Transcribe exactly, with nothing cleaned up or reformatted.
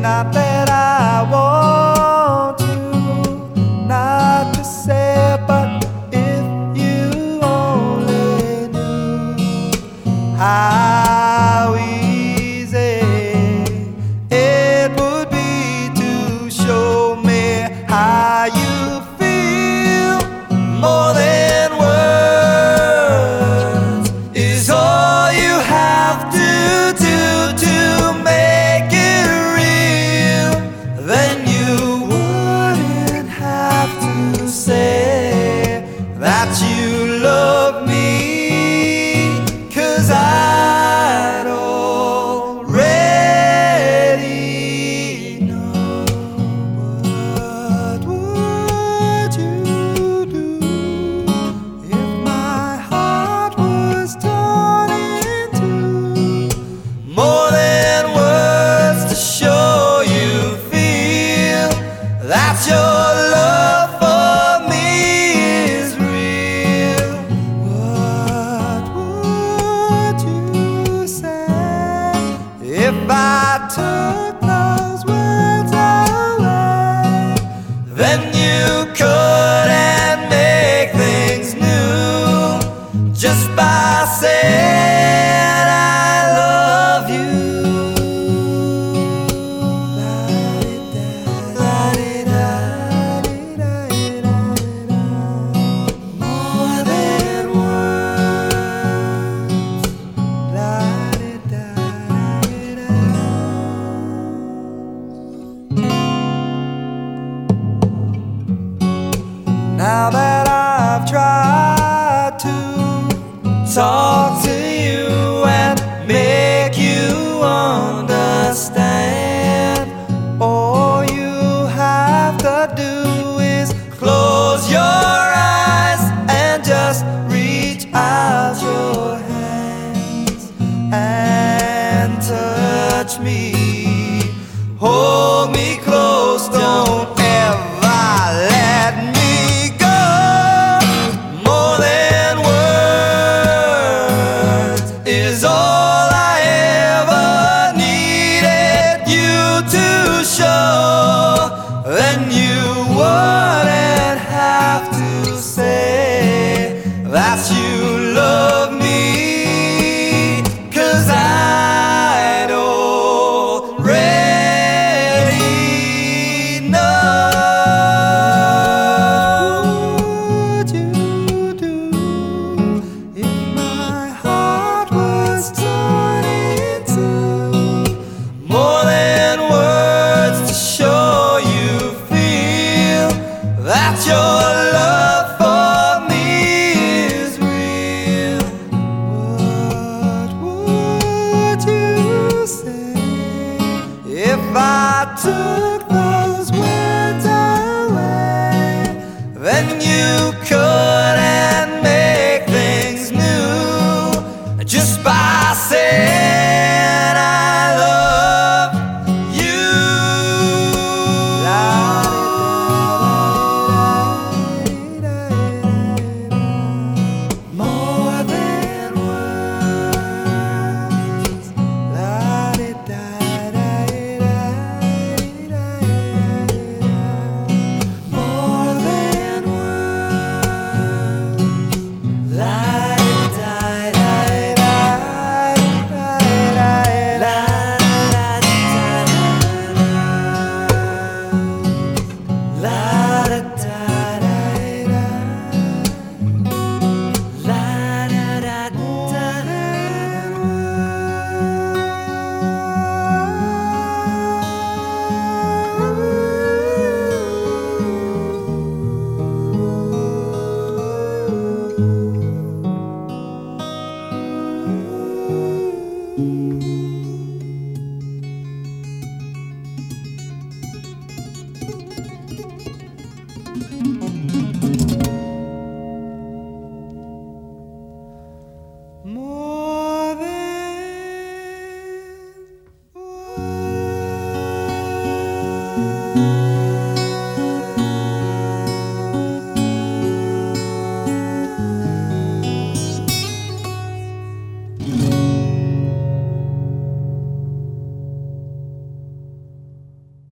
Not that I want you not to say, but if you only knew how easy it would be to show me how you feel. More than words is all you have to do to make it real. Then you wouldn't have to say that you love me, 'cause I'd already know. What would you do if my heart was torn in two? More than words to show you feel that your love for me is real. What would you say if I took those words away? Then you couldn't make things new just by saying I love you. More than words. Now that I've tried to talk to you and make you understand, all you have to do is close your eyes and just reach out your hands and touch me. Hold me close, don't ever let me go. More than words is all I ever needed you to show. Then you wouldn't have to say that you love me, 'cause I'd already know. What would you do if my heart was torn in two? More than words to show you feel that your love for me is real. What would you say if I took the